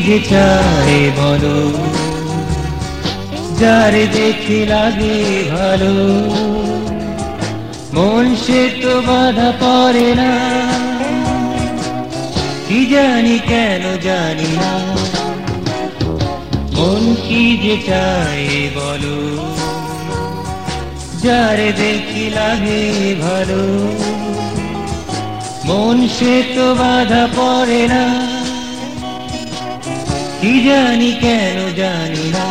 যে চায় বলো, যারে দেখে লাগে ভালো, মন সে তো বাধা পড়ে না। কি জানি কেন জানি না, মন কি যে চায় বলো, যারে দেখি লাগে ভালো, মন সে তো বাধা পড়ে না। কি জানি কেন জানি না।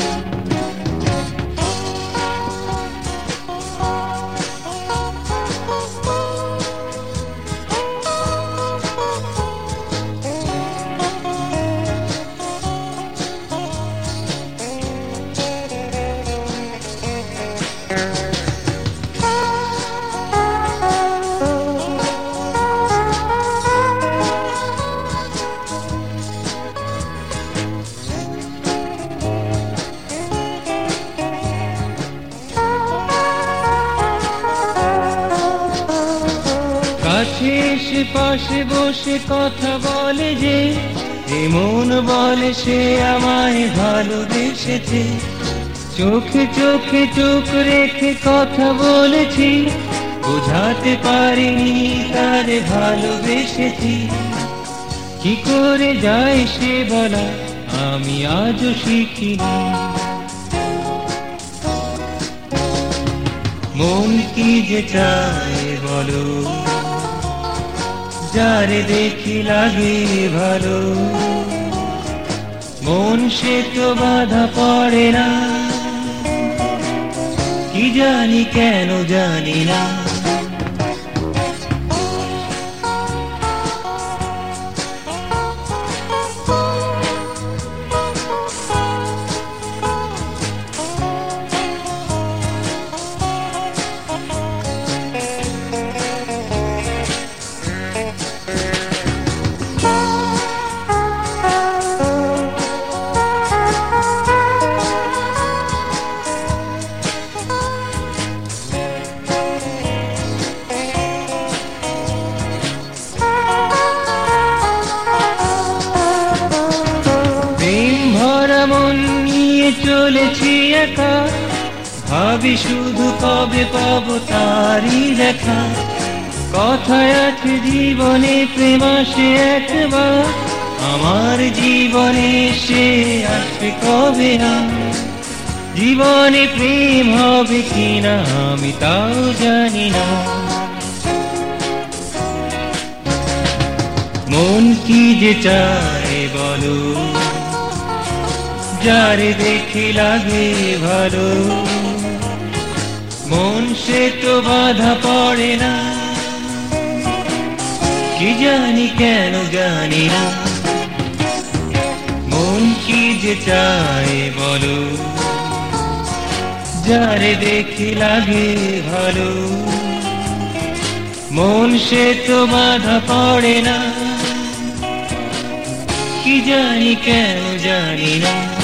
কাছে এসে পাশে বসে কথা বলে যে, মন বলে সে আমায় ভালোবেসেছে। চোখে চোখে চোখ রেখে কথা বলেছি, বোঝাতে পারিনি তারে ভালোবেসেছি। কি করে যায় সে বলা আমি আজও শিখিনি। মন কি যে চায় বলো, যারে দেখি লাগে ভালো, মন সে তো বাধা পড়ে না। কি জানি কেন জানি না। মন নিয়ে চলেছি একা, ভাবি শুধু কবে পাবো তারই দেখা। কথায় আছে জীবনে প্রেম আসে একবার, আমার জীবনে সে আসবে কবে না। জীবনে প্রেম হবে কিনা আমি তাও জানি না। মন কি যে চায় বলো, যারে দেখি লাগে ভালো, মন সে তো বাধা পড়ে না। কি জানি কেন জানি না। মন কি যে চায় বলো, যারে দেখি লাগে ভালো, মন সে তো বাধা পড়ে না। কি জানি কেন জানি না।